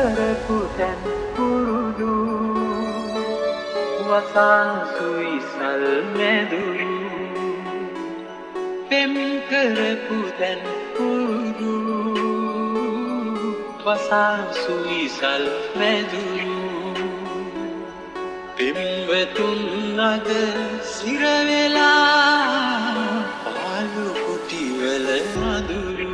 කරපු තැන් පුරුදු වසා සුයිසල් මැදුරු පෙම් කරපු තැන් පුරුදු වසා සුයිසල් මැදුරු පෙම්වතුන් අද සිරවෙලා පාලු කුටිවල මදුරු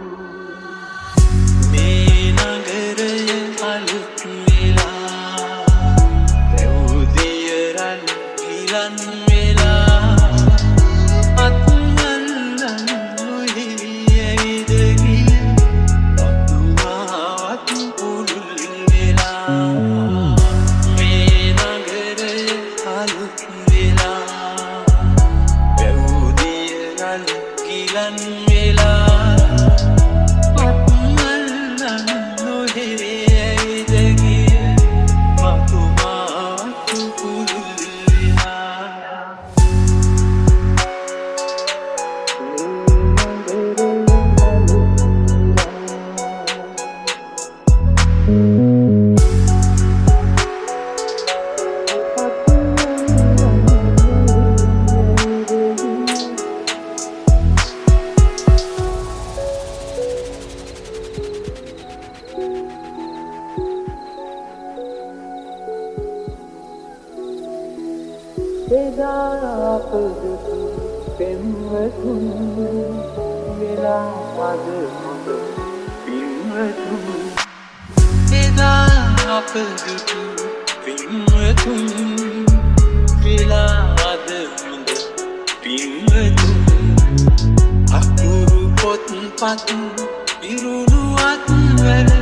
මේ නගරය අලුත් වෙලා පැවුදිය රන් ගිලන් වෙලා අත්මල්ලන් නොහි ඇවිද ගිය වතුමාවත් පුළුල් වෙලා මේ නගරය අලුත් වෙලා පැවුදිය රන් ගිලන් වෙලා එදා අපදුටු පෙම්වතුන් වෙලා අද හොඳ පින්වතුන් එදා අපදුටු පෙම්වතුන් වෙලා අද හොඳ පින්වතුන් අකුරු පොත්පත් පිරුණු අත්වල